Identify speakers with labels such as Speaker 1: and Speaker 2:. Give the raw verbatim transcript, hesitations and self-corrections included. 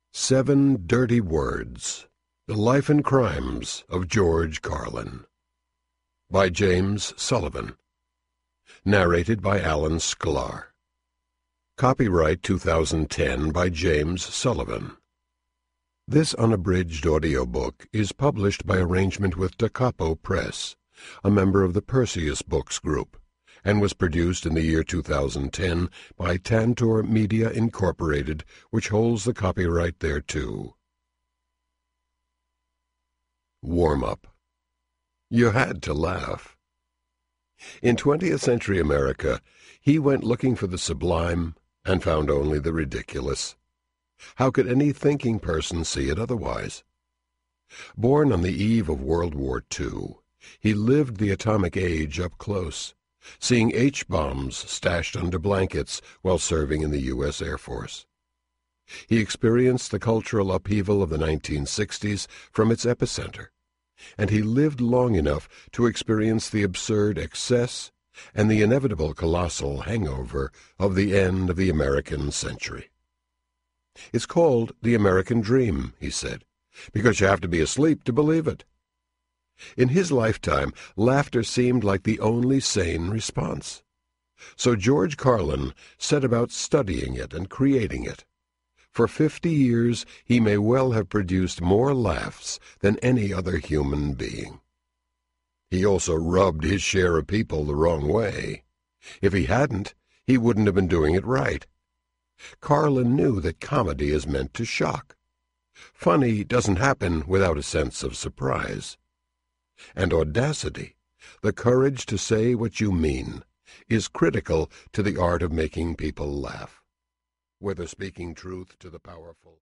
Speaker 1: Seven Dirty Words: The Life and Crimes of George Carlin, by James Sullivan. Narrated by Alan Sklar. Copyright two thousand ten by James Sullivan. This unabridged audiobook is published by arrangement with Da Capo Press, a member of the Perseus Books Group, and was produced in the year two thousand ten by Tantor Media Incorporated, which holds the copyright thereto. Warm-up. You had to laugh. In twentieth century America, he went looking for the sublime and found only the ridiculous. How could any thinking person see it otherwise? Born on the eve of World War Two, he lived the atomic age up close, seeing H-bombs stashed under blankets while serving in the U S Air Force. He experienced the cultural upheaval of the nineteen sixties from its epicenter, and he lived long enough to experience the absurd excess and the inevitable colossal hangover of the end of the American century. "It's called the American dream," he said, "because you have to be asleep to believe it." In his lifetime, laughter seemed like the only sane response. So George Carlin set about studying it and creating it. For fifty years he may well have produced more laughs than any other human being. He also rubbed his share of people the wrong way. If he hadn't, he wouldn't have been doing it right. Carlin knew that comedy is meant to shock. Funny doesn't happen without a sense of surprise. And audacity, the courage to say what you mean, is critical to the art of making people laugh, whether speaking truth to the powerful.